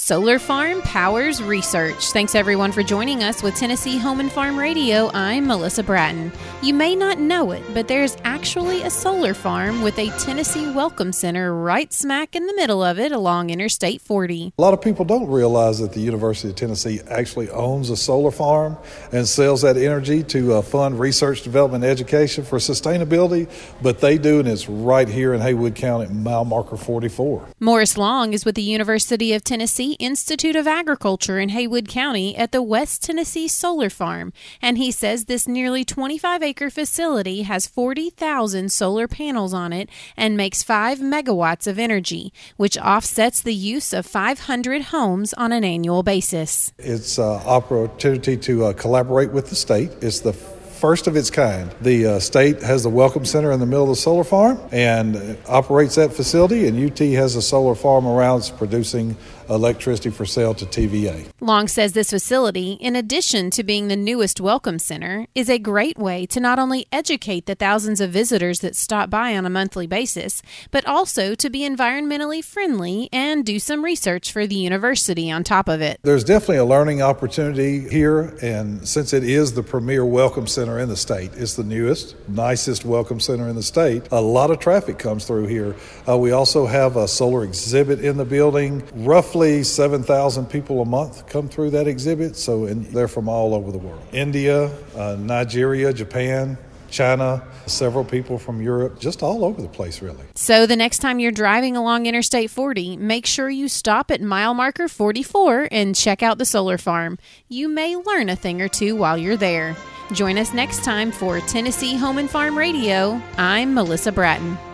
Solar Farm powers research. Thanks everyone for joining us with Tennessee Home and Farm Radio. I'm Melissa Bratton. You may not know it, but there's actually a solar farm with a Tennessee Welcome Center right smack in the middle of it along Interstate 40. A lot of people don't realize that the University of Tennessee actually owns a solar farm and sells that energy to fund research, development, and education for sustainability, but they do, and it's right here in Haywood County, mile marker 44. Morris Long is with the University of Tennessee Institute of Agriculture in Haywood County at the West Tennessee Solar Farm, and he says this nearly 25-acre facility has 40,000 solar panels on it and makes 5 megawatts of energy, which offsets the use of 500 homes on an annual basis. It's an opportunity to collaborate with the state. It's the first of its kind. The state has the Welcome Center in the middle of the solar farm and operates that facility, and UT has a solar farm around that's producing electricity for sale to TVA. Long says this facility, in addition to being the newest Welcome Center, is a great way to not only educate the thousands of visitors that stop by on a monthly basis, but also to be environmentally friendly and do some research for the university on top of it. There's definitely a learning opportunity here, and since it is the premier Welcome Center in the state, it's the newest, nicest Welcome Center in the state, a lot of traffic comes through here. We also have a solar exhibit in the building. Roughly 7,000 people a month come through that exhibit, and they're from all over the world. India, Nigeria, Japan, China, several people from Europe, just all over the place, really. So the next time you're driving along Interstate 40, make sure you stop at mile marker 44 and check out the solar farm. You may learn a thing or two while you're there. Join us next time for Tennessee Home and Farm Radio. I'm Melissa Bratton.